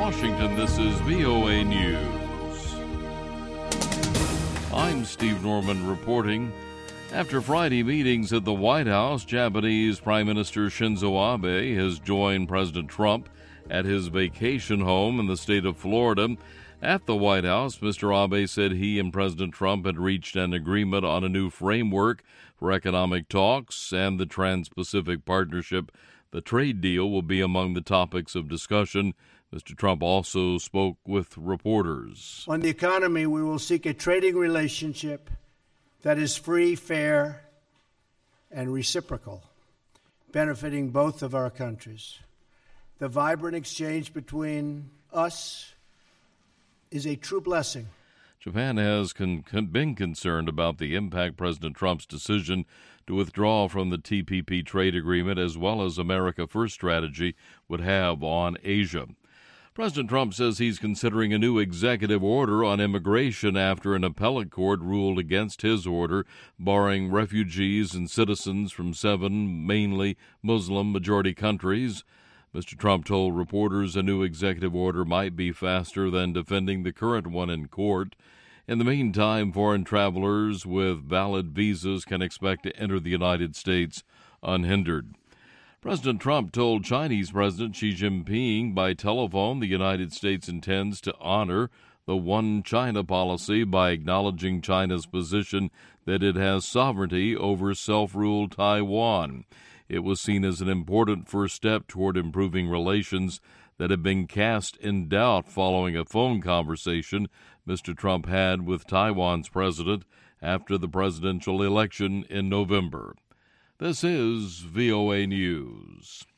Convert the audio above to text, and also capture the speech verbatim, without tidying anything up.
Washington, this is V O A News. I'm Steve Norman reporting. After Friday meetings at the White House, Japanese Prime Minister Shinzo Abe has joined President Trump at his vacation home in the state of Florida. At the White House, Mister Abe said he and President Trump had reached an agreement on a new framework for economic talks and the Trans-Pacific Partnership. The trade deal will be among the topics of discussion. Mister Trump also spoke with reporters. On the economy, we will seek a trading relationship that is free, fair, and reciprocal, benefiting both of our countries. The vibrant exchange between us is a true blessing. Japan has con- con- been concerned about the impact President Trump's decision to withdraw from the T P P trade agreement as well as America First strategy would have on Asia. President Trump says he's considering a new executive order on immigration after an appellate court ruled against his order, barring refugees and citizens from seven mainly Muslim-majority countries. Mister Trump told reporters a new executive order might be faster than defending the current one in court. In the meantime, foreign travelers with valid visas can expect to enter the United States unhindered. President Trump told Chinese President Xi Jinping by telephone the United States intends to honor the One China policy by acknowledging China's position that it has sovereignty over self-ruled Taiwan. It was seen as an important first step toward improving relations that had been cast in doubt following a phone conversation Mister Trump had with Taiwan's president after the presidential election in November. This is V O A News.